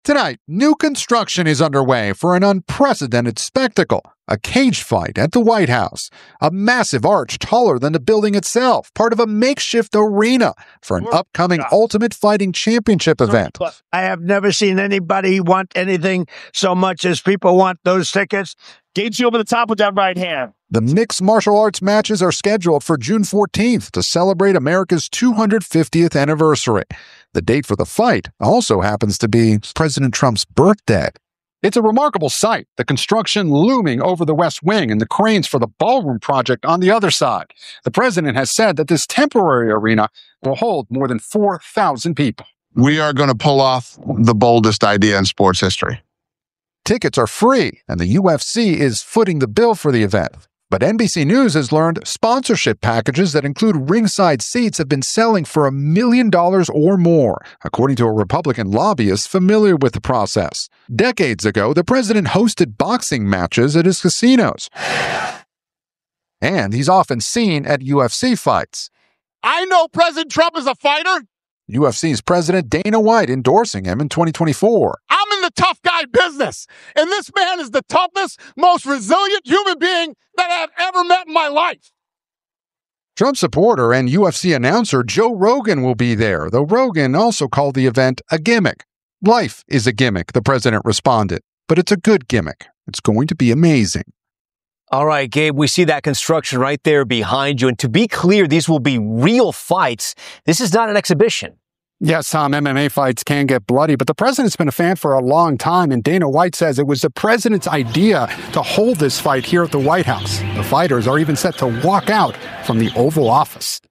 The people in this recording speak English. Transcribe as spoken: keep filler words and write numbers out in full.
Tonight, new construction is underway for an unprecedented spectacle, a cage fight at the White House, a massive arch taller than the building itself, part of a makeshift arena for an upcoming Ultimate Fighting Championship event. I have never seen anybody want anything so much as people want those tickets. Gauge you over the top with that right hand. The mixed martial arts matches are scheduled for June fourteenth to celebrate America's two hundred fiftieth anniversary. The date for the fight also happens to be President Trump's birthday. It's a remarkable sight, the construction looming over the West Wing and the cranes for the ballroom project on the other side. The president has said that this temporary arena will hold more than four thousand people. We are going to pull off the boldest idea in sports history. Tickets are free, and the U F C is footing the bill for the event. But N B C News has learned sponsorship packages that include ringside seats have been selling for a million dollars or more, according to a Republican lobbyist familiar with the process. Decades ago, the president hosted boxing matches at his casinos. And he's often seen at U F C fights. I know President Trump is a fighter. U F C's President Dana White endorsing him in twenty twenty-four. I'm in the tough guy business, and this man is the toughest, most resilient human being that I've ever met in my life. Trump supporter and U F C announcer Joe Rogan will be there, though Rogan also called the event a gimmick. Life is a gimmick, the president responded, but it's a good gimmick. It's going to be amazing. All right, Gabe, we see that construction right there behind you. And to be clear, these will be real fights. This is not an exhibition. Yes, Tom, M M A fights can get bloody, but the president's been a fan for a long time, and Dana White says it was the president's idea to hold this fight here at the White House. The fighters are even set to walk out from the Oval Office.